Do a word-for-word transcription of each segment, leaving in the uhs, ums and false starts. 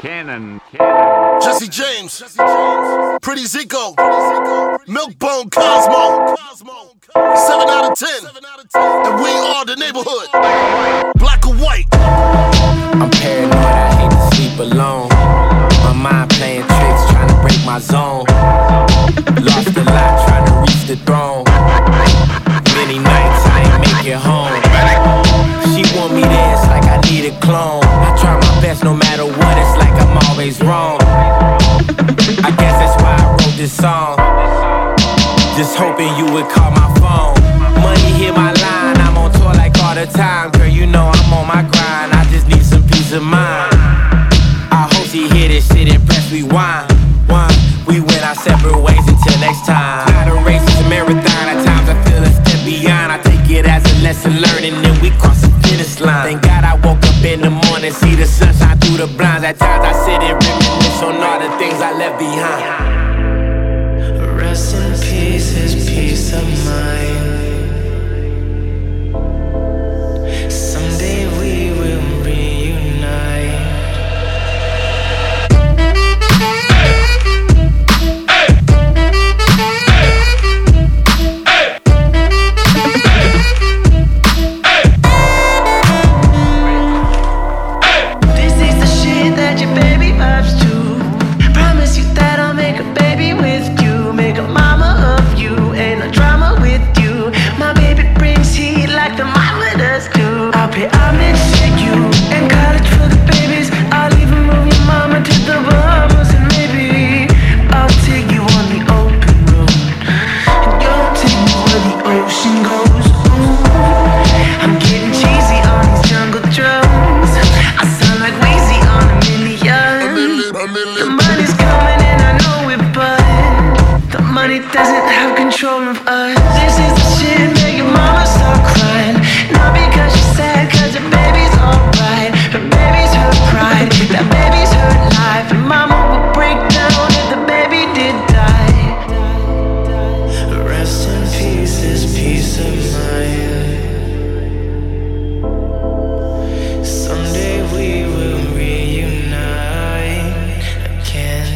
Cannon, Cannon. Jesse James, Pretty Zico, Milkbone Cosmo, seven out of ten, and we are the neighborhood, black or white. I'm paranoid, I hate to sleep alone. My mind playing tricks, trying to break my zone. Lost a lot, trying to reach the throne. Many nights I ain't make it home. She want me there, it's like I need a clone. I try my best no matter what, it's like I'm always wrong. I guess that's why I wrote this song. Just hoping you would call my phone. Money hit my line, I'm on tour like all the time. Girl, you know I'm on my grind, I just need some peace of mind. I hope she hear this shit and press rewind. One, we went our separate ways until next time. Not a race, it's a marathon. At times I feel a step beyond. I take it as a lesson learned and then we cross the finish line. Thank God I woke up in the morning, see the sunshine through the blinds. At times I sit and reminisce on all the things I left behind. Rest in peace, his peace of mind. Someday we will reunite. Doesn't have control of us. This is the shit making mama stop crying. Not because she's sad, cause her baby's alright. Her baby's her pride, that baby's her life. And mama would break down if the baby did die. Rest in peace, this peace of mind. Someday we will reunite again.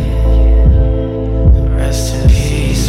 Rest in peace.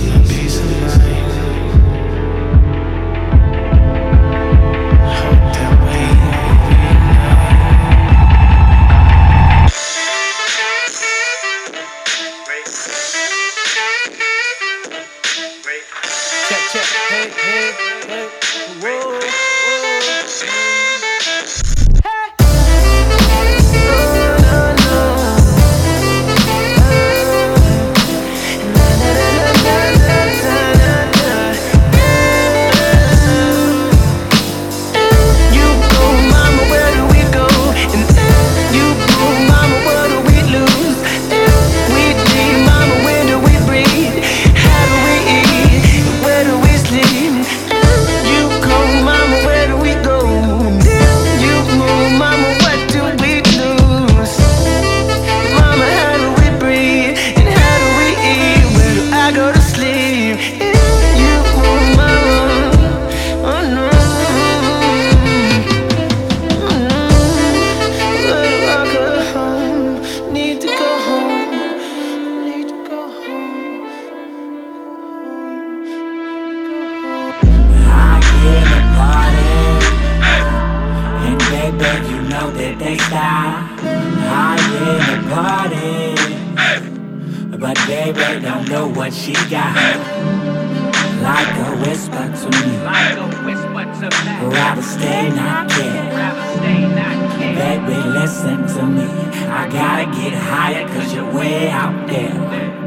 Baby, listen to me. I gotta get higher cause you're way out there.